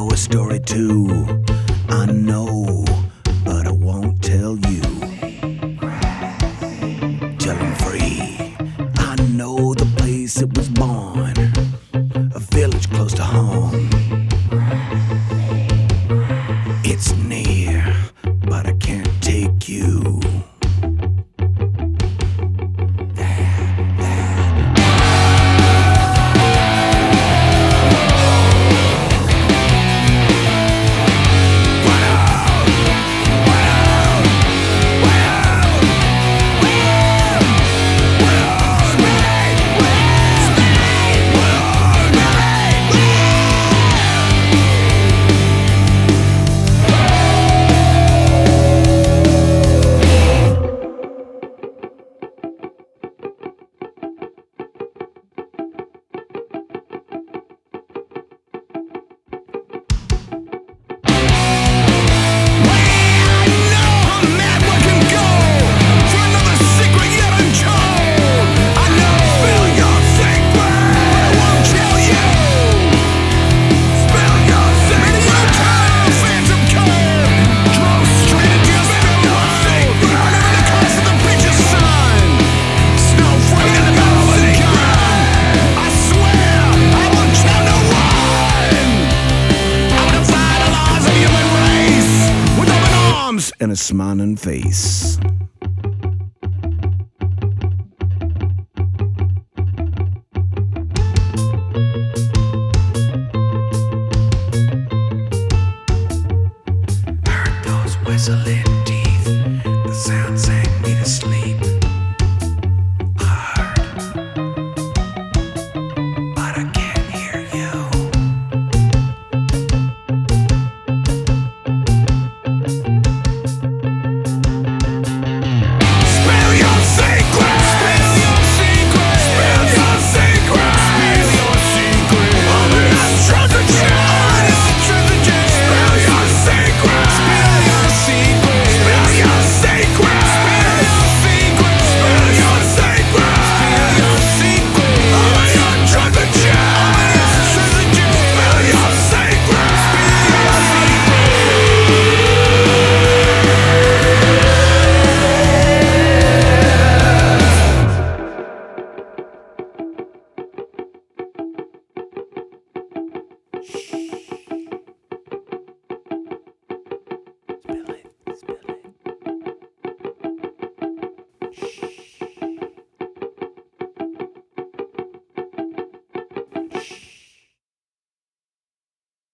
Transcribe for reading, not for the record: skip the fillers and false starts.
a story too. I know, but I won't tell you. Till I'm free. I know the place it was born, a village close to home. It's near, but I can't take you. And a smiling face. Heard those whistling.